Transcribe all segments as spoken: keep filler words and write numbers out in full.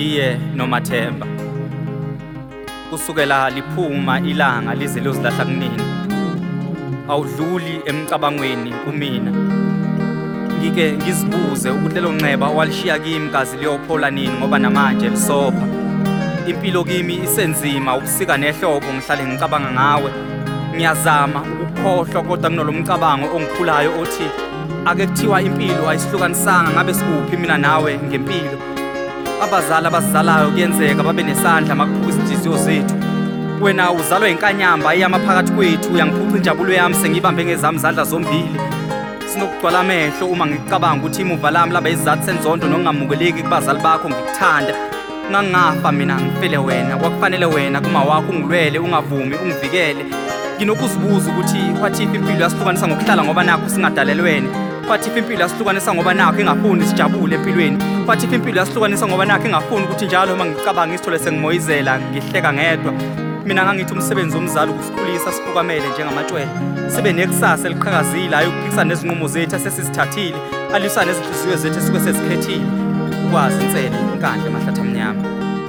uNdiye noMathemba. Kusukela liphuma ilanga lize lozilahla kunini, awudluli emcabangweni kumina. Ngike ngizibuze ukuthi lelo nxeba walishiya kimi kazi liyophola nini ngoba namanje lisopha. Impilo kimi isenzima, ubusika nehlobo ngihlale ngicabanga ngawe. Ngiyazama ukukhohlwa kodwa kunolomcabango ongikhulayo othi ake kuthiwa impilo ayisihlukanisanga, ngabe sikuphi mina nawe ngempilo. Abazali abazalayo kuyenzeka babe nesandla makuphuka izinhliziyo zethu. Wena uzalwa inkanyamba iyamaphakathi kwethu, uyangiphuca injabulo yami sengibambe ngezami izandla zombili. Sinokugcwala amehlo uma ngicabanga ukuthi imuva lami laba izathu senzondo nokungamukeleki kubazali bakho ngikuthanda. Ngangafa mina ngifele wena, kwakufanele wena kuma wakho ungilwele, ungavumi ungivikele. Nginokuzibuza ukuthi kwathi impilo yasihlukanisa ngokuhlala ngoba nakho singadalelwene. Kwathi impilo yasihlukanisa ngoba nakho ingafuni sijabule empilweni. Kwathi impilo yasihlukanisa ngoba nakho ingafuni ukuthi njalo uma ngicabanga isithole sengimoyizela ngihleka ngedwa. Mina ngangithi umsebenzi womzali ukusikhulisa sifukamele njengamatshwele. Sibe nekusasa eliqhakazile hayi ukuphikisana nezinqumo zethu esesizithathile, alisana nezinhliziyo zethu esike sezikhethile. Ukwazi insele inkandla emahlatha amnyama.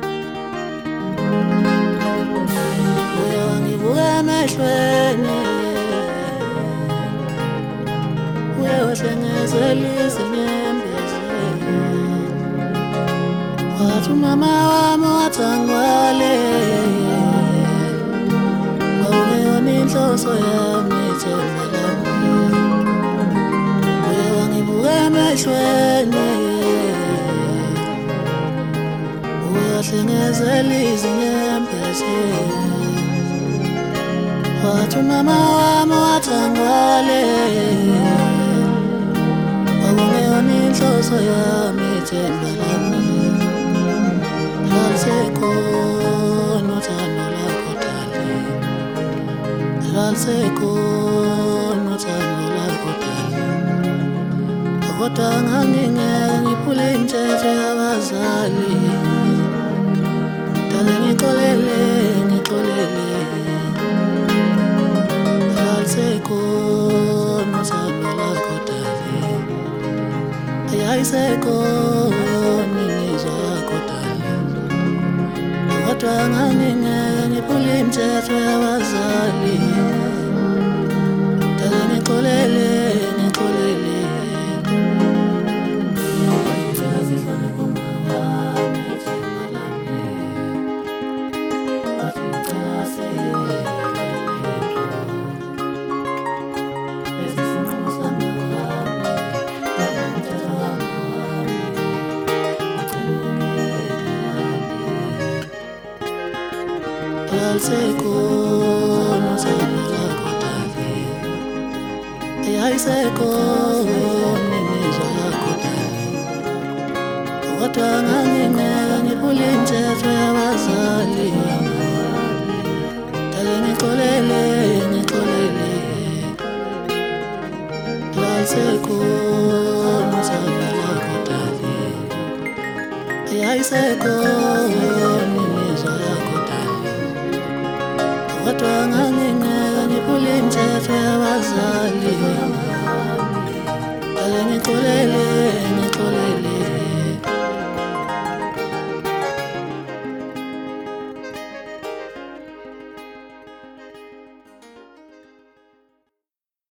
Emehlweni uyawahlengezela inyembezi, wathi umama wami wathangwale, ngawungeyona inhloso yami ithemba lami. Uye wangibuka emehlweni uyawahlengezela inyembezi, wathi umama wami wathangwale, ngawungeyona inhloso yami ithemba lami. Lalisekhona uthando lakho Dali, lalisekhona uthando lakho Dali, kodwa ngangingeke ngiphule imithetho yabazali. Dali ngixolele, ngixolele, lalisekhona uthando lakho Dali, ayisekhona imizwa yakho Dali, kodwa ngangingeke ngiphule imithetho yabazali. Dali ngixolele, ngixolele, lalisekhona uthando lakho Dali, ayisekhona imizwa yakho Dali, kodwa ngangingeke ngiphule imithetho yabazali. Dali ngixolele, ngixolele, lalisekhona uthando lakho Dali, ayisekhona imizwa yakho Dali, kodwa ngangingeke ngiphule imithetho yabazali.